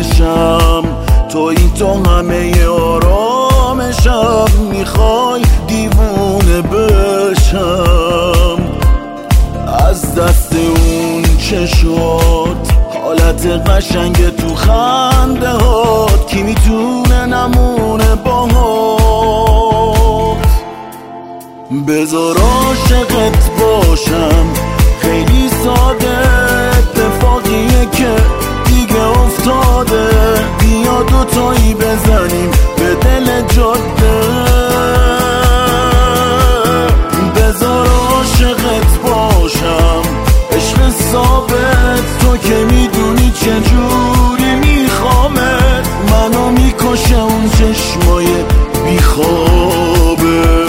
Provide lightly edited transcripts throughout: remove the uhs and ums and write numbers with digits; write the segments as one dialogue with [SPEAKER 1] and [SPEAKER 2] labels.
[SPEAKER 1] بشم، تو همه آرامشم، میخوای دیوونه بشم. از دست اون چشات، حالت قشنگ تو خنده هات، کی میتونه نمونه باهات. بذار عاشقت باشم، خیلی ساده، اتفاقیه که دیگه افتاده. بیا دوتایی بزنیم به دل جاده. بذار عاشقت باشم، عشق ثابت، تو که میدونی چجوری میخوامت. منو میکشه اون چشمای بیخوابه.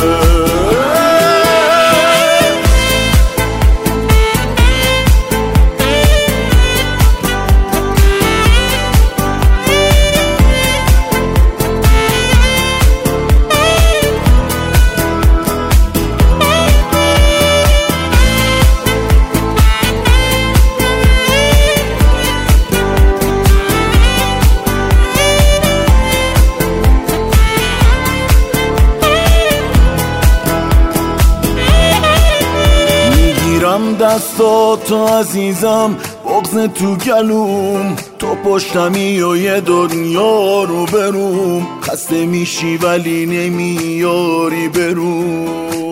[SPEAKER 1] دستاتو عزیزم، بغض تو گلوم، تو پشتمی و یه دنیا رو بروم. خسته میشی ولی نمیاری بروم.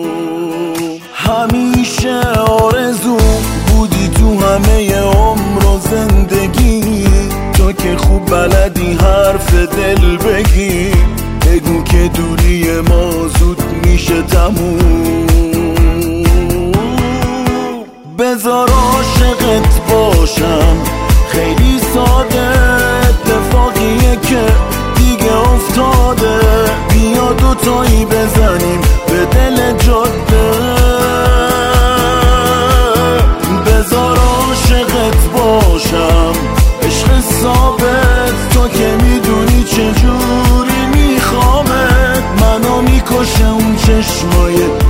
[SPEAKER 1] همیشه آرزو بودی تو همه عمر و زندگی، تو که خوب بلدی حرف دل بگی. بگو که دوری ما زود میشه تموم. بذار عاشقت باشم، خیلی ساده، اتفاقیه که دیگه افتاده. بیا دوتایی بزنیم به دل جاده. بذار عاشقت باشم، عشق ثابت، تو که میدونی چجوری میخوامت. منو میکشه اون چشمای